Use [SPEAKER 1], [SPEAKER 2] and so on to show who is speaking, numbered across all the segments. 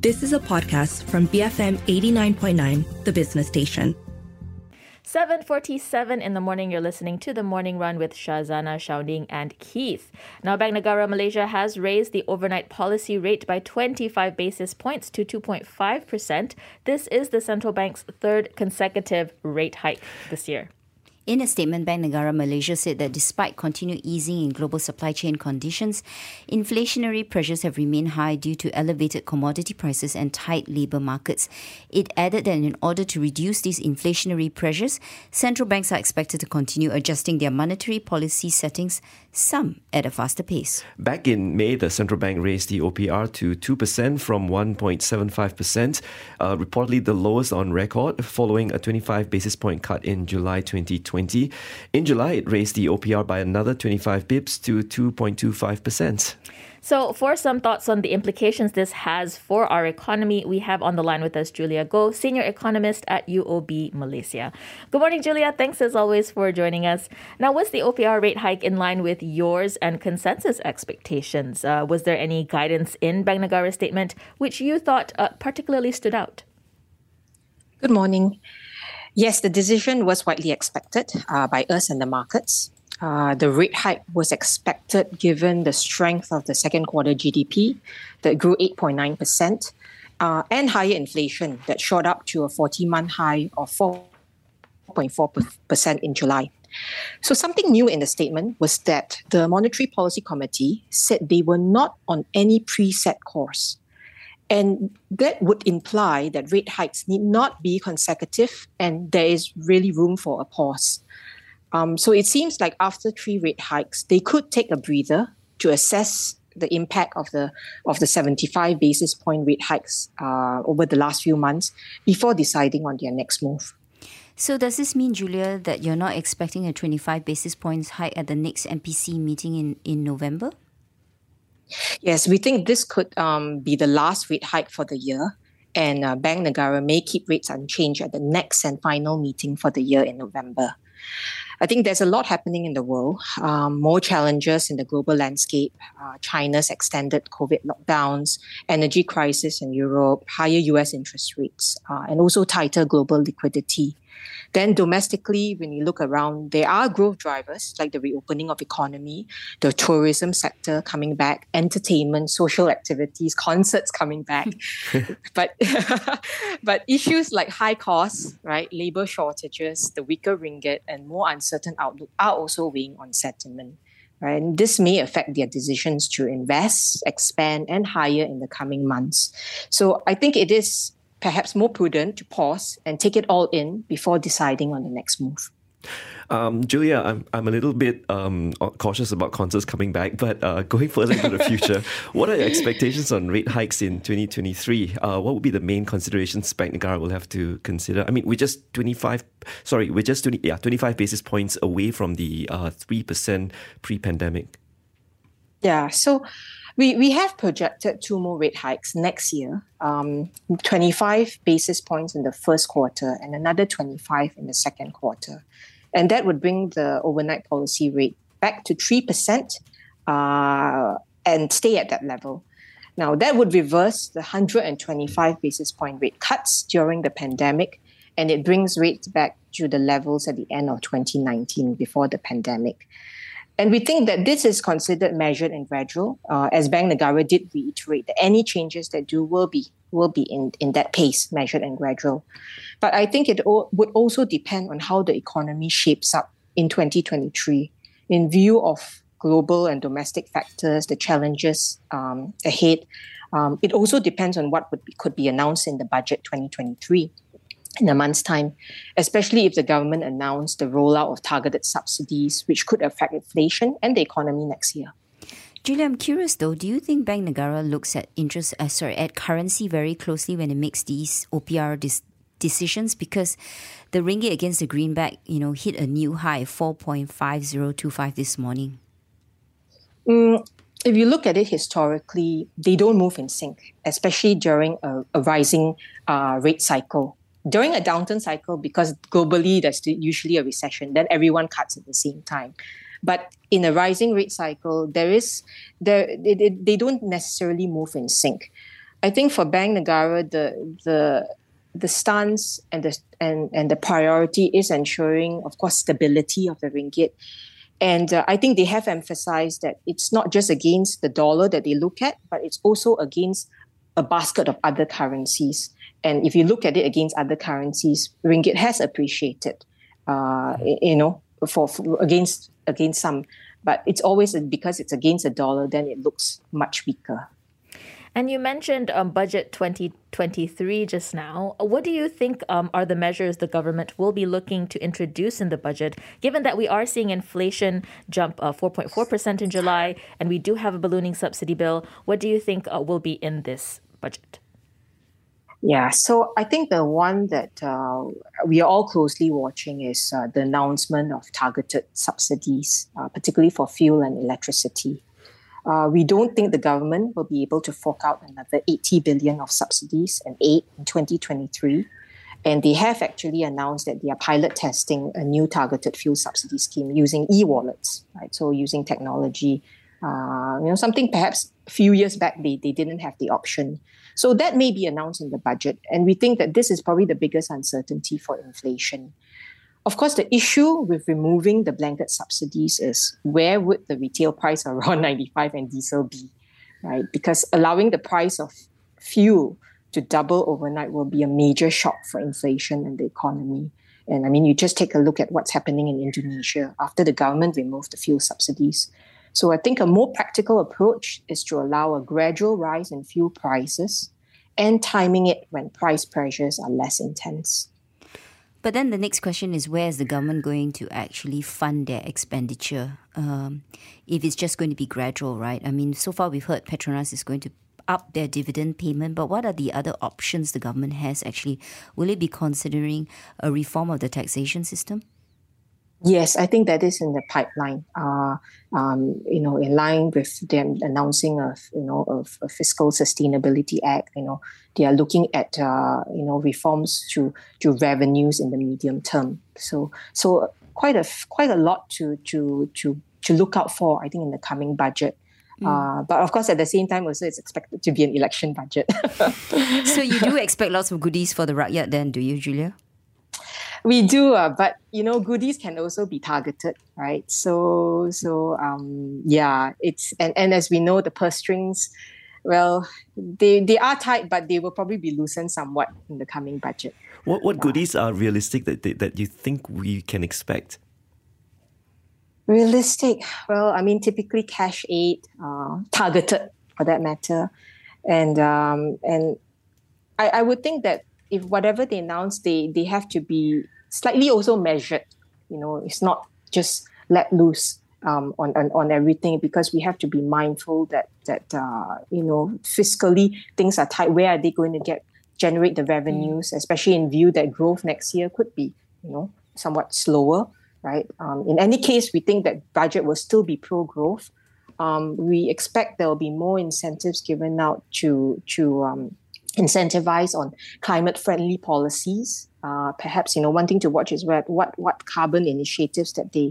[SPEAKER 1] This is a podcast from BFM 89.9, the business station.
[SPEAKER 2] 7:47 in the morning, you're listening to The Morning Run with Shazana, Shauding and Keith. Now, Bank Negara Malaysia has raised the overnight policy rate by 25 basis points to 2.5%. This is the central bank's third consecutive rate hike this year.
[SPEAKER 3] In a statement, Bank Negara Malaysia said that despite continued easing in global supply chain conditions, inflationary pressures have remained high due to elevated commodity prices and tight labour markets. It added that in order to reduce these inflationary pressures, central banks are expected to continue adjusting their monetary policy settings, some at a faster pace.
[SPEAKER 4] Back in May, the central bank raised the OPR to 2% from 1.75%, reportedly the lowest on record, following a 25 basis point cut in July 2020. In July, it raised the OPR by another 25 bips to 2.25%.
[SPEAKER 2] So for some thoughts on the implications this has for our economy, we have on the line with us Julia Goh, Senior Economist at UOB Malaysia. Good morning, Julia. Thanks as always for joining us. Now, was the OPR rate hike in line with yours and consensus expectations? Was there any guidance in Bank Negara's statement which you thought particularly stood out?
[SPEAKER 5] Good morning. Yes, the decision was widely expected by us and the markets. The rate hike was expected given the strength of the second quarter GDP that grew 8.9% and higher inflation that shot up to a 40-month high of 4.4% in July. So something new in the statement was that the Monetary Policy Committee said they were not on any preset course. And that would imply that rate hikes need not be consecutive and there is really room for a pause. So it seems like after 3 rate hikes, they could take a breather to assess the impact of the 75 basis point rate hikes over the last few months before deciding on their next move.
[SPEAKER 3] So does this mean, Julia, that you're not expecting a 25 basis points hike at the next MPC meeting in November?
[SPEAKER 5] Yes, we think this could be the last rate hike for the year, and Bank Negara may keep rates unchanged at the next and final meeting for the year in November. I think there's a lot happening in the world, more challenges in the global landscape, China's extended COVID lockdowns, energy crisis in Europe, higher US interest rates, and also tighter global liquidity. Then domestically, when you look around, there are growth drivers like the reopening of economy, the tourism sector coming back, entertainment, social activities, concerts coming back. but issues like high costs, right, labor shortages, the weaker ringgit, and more uncertain outlook are also weighing on sentiment. Right? And this may affect their decisions to invest, expand, and hire in the coming months. So I think it is perhaps more prudent to pause and take it all in before deciding on the next move.
[SPEAKER 4] Julia, I'm a little bit cautious about concerts coming back, but going further into the future, what are your expectations on rate hikes in 2023? What would be the main considerations Bank Negara will have to consider? I mean, we're just 25 basis points away from the 3% pre-pandemic.
[SPEAKER 5] Yeah, so we have projected 2 more rate hikes next year, 25 basis points in the first quarter and another 25 in the second quarter. And that would bring the overnight policy rate back to 3% and stay at that level. Now, that would reverse the 125 basis point rate cuts during the pandemic, and it brings rates back to the levels at the end of 2019 before the pandemic. And we think that this is considered measured and gradual, as Bank Negara did reiterate that any changes that do will be in that pace, measured and gradual. But I think it would also depend on how the economy shapes up in 2023 in view of global and domestic factors, the challenges ahead. It also depends on what could be announced in the budget 2023. In a month's time, especially if the government announced the rollout of targeted subsidies, which could affect inflation and the economy next year.
[SPEAKER 3] Julia, I'm curious though, do you think Bank Negara looks at at currency very closely when it makes these OPR decisions? Because the ringgit against the greenback, hit a new high, 4.5025 this morning.
[SPEAKER 5] If you look at it historically, they don't move in sync, especially during a rising rate cycle. During a downturn cycle, because globally there's usually a recession, then everyone cuts at the same time. But in a rising rate cycle, they don't necessarily move in sync. I think for Bank Negara, the stance and the priority is ensuring, of course, stability of the ringgit. And I think they have emphasized that it's not just against the dollar that they look at, but it's also against a basket of other currencies. And if you look at it against other currencies, ringgit has appreciated, for against some. But it's always because it's against the dollar, then it looks much weaker.
[SPEAKER 2] And you mentioned budget 2023 just now. What do you think are the measures the government will be looking to introduce in the budget, given that we are seeing inflation jump 4.4% in July, and we do have a ballooning subsidy bill? What do you think will be in this budget?
[SPEAKER 5] Yeah, so I think the one that we are all closely watching is the announcement of targeted subsidies, particularly for fuel and electricity. We don't think the government will be able to fork out another 80 billion of subsidies and aid in 2023. And they have actually announced that they are pilot testing a new targeted fuel subsidy scheme using e-wallets, right? So using technology, something perhaps a few years back they didn't have the option. So that may be announced in the budget. And we think that this is probably the biggest uncertainty for inflation. Of course, the issue with removing the blanket subsidies is where would the retail price of RON 95 and diesel be, right? Because allowing the price of fuel to double overnight will be a major shock for inflation and the economy. And I mean, you just take a look at what's happening in Indonesia after the government removed the fuel subsidies. So I think a more practical approach is to allow a gradual rise in fuel prices and timing it when price pressures are less intense.
[SPEAKER 3] But then the next question is, where is the government going to actually fund their expenditure? If it's just going to be gradual, right? I mean, so far we've heard Petronas is going to up their dividend payment, but what are the other options the government has actually? Will it be considering a reform of the taxation system?
[SPEAKER 5] Yes, I think that is in the pipeline. In line with them announcing a fiscal sustainability act. They are looking at reforms to revenues in the medium term. So quite a lot to look out for, I think, in the coming budget. But of course, at the same time, also it's expected to be an election budget.
[SPEAKER 3] So you do expect lots of goodies for the rakyat then, do you, Julia?
[SPEAKER 5] We do, but goodies can also be targeted, right? So it's and as we know, the purse strings, well, they are tight, but they will probably be loosened somewhat in the coming budget.
[SPEAKER 4] What goodies are realistic that you think we can expect?
[SPEAKER 5] Realistic? Well, I mean, typically cash aid, targeted for that matter, and I would think that if whatever they announce, they have to be slightly also measured. It's not just let loose on everything, because we have to be mindful that fiscally things are tight. Where are they going to generate the revenues, especially in view that growth next year could be somewhat slower, right? In any case, we think that budget will still be pro-growth. We expect there will be more incentives given out to incentivize on climate-friendly policies. Perhaps, one thing to watch is what carbon initiatives that they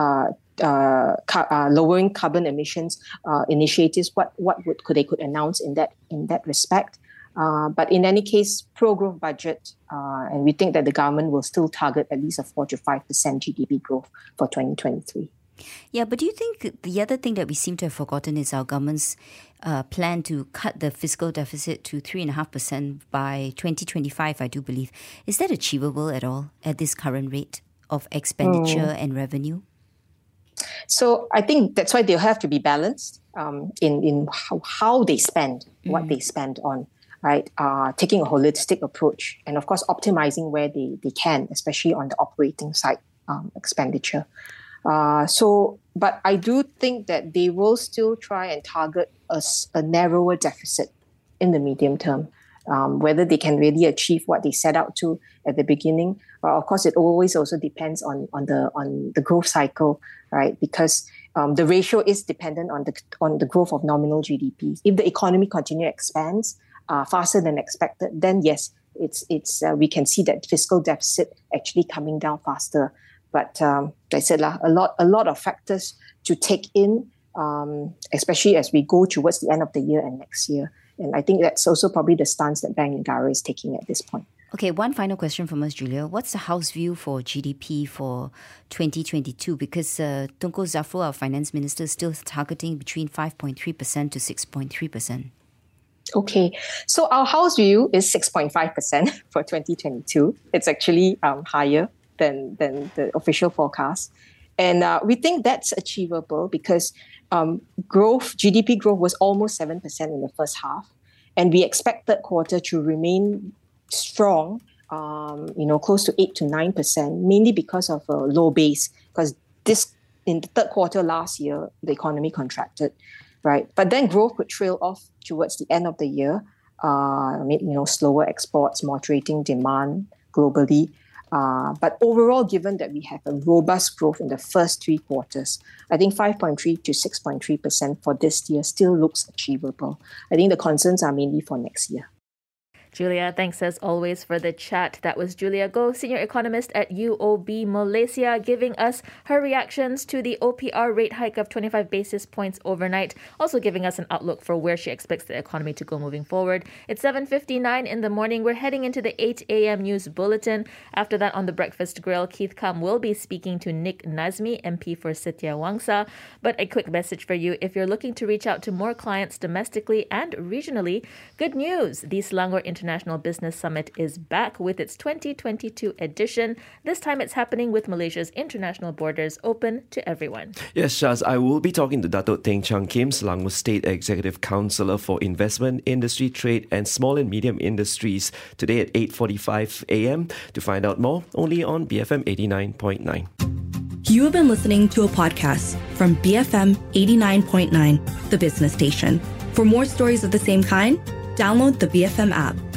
[SPEAKER 5] lowering carbon emissions initiatives. Could they announce in that respect. But in any case, pro-growth budget, and we think that the government will still target at least a 4 to 5% GDP growth for 2023.
[SPEAKER 3] Yeah, but do you think the other thing that we seem to have forgotten is our government's plan to cut the fiscal deficit to 3.5% by 2025, I do believe. Is that achievable at all at this current rate of expenditure and revenue?
[SPEAKER 5] So I think that's why they'll have to be balanced in how they spend, what they spend on, right? Taking a holistic approach and, of course, optimizing where they can, especially on the operating side expenditure. But I do think that they will still try and target a narrower deficit in the medium term. Whether they can really achieve what they set out to at the beginning, of course, it always also depends on the growth cycle, right? Because the ratio is dependent on the growth of nominal GDP. If the economy continues to expand faster than expected, then yes, it's we can see that fiscal deficit actually coming down faster. But like I said, a lot of factors to take in, especially as we go towards the end of the year and next year. And I think that's also probably the stance that Bank Negara is taking at this point.
[SPEAKER 3] Okay, one final question from us, Julia. What's the house view for GDP for 2022? Because Tunku Zafrul, our finance minister, is still targeting between 5.3% to 6.3%.
[SPEAKER 5] Okay, so our house view is 6.5% for 2022. It's actually higher than the official forecast. And we think that's achievable because GDP growth was almost 7% in the first half. And we expect third quarter to remain strong, close to 8 to 9%, mainly because of a low base. Because in the third quarter last year, the economy contracted, right? But then growth would trail off towards the end of the year. Slower exports, moderating demand globally. But overall, given that we have a robust growth in the first 3 quarters, I think 5.3 to 6.3% for this year still looks achievable. I think the concerns are mainly for next year.
[SPEAKER 2] Julia, thanks as always for the chat. That was Julia Goh, Senior Economist at UOB Malaysia, giving us her reactions to the OPR rate hike of 25 basis points overnight, also giving us an outlook for where she expects the economy to go moving forward. It's 7:59 in the morning. We're heading into the 8 a.m. news bulletin. After that, on the Breakfast Grill, Keith Kam will be speaking to Nick Nazmi, MP for Setiawangsa. But a quick message for you. If you're looking to reach out to more clients domestically and regionally, good news. The Selangor International Business Summit is back with its 2022 edition. This time it's happening with Malaysia's international borders open to everyone.
[SPEAKER 4] Yes, Shaz, I will be talking to Datuk Teng Chang Kim, Selangor State Executive Councillor for Investment, Industry, Trade and Small and Medium Industries today at 8:45 a.m. To find out more, only on BFM 89.9.
[SPEAKER 1] You have been listening to a podcast from BFM 89.9, the business station. For more stories of the same kind, download the BFM app.